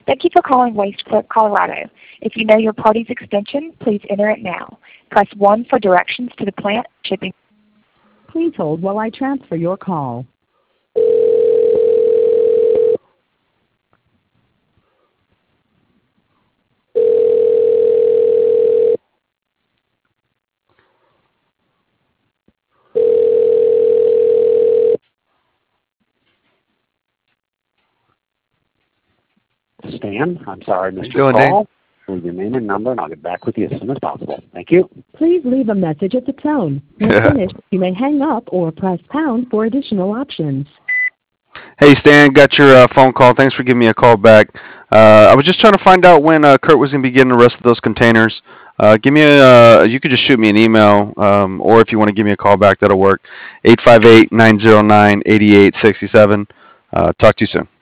Thank you for calling Waste Clip Colorado. If you know your party's extension, please enter it now. Press 1 for directions to the plant shipping. Please hold while I transfer your call. Stan, I'm sorry, Mr. Going, Call. Leave your name and number, and I'll get back with you as soon as possible. Thank you. Please leave a message at the tone. When finished, you may hang up or press pound for additional options. Hey, Stan, got your phone call. Thanks for giving me a call back. I was just trying to find out when Kurt was going to be getting the rest of those containers. Give me you could just shoot me an email, or if you want to give me a call back, that'll work. 858-909-8867. Talk to you soon.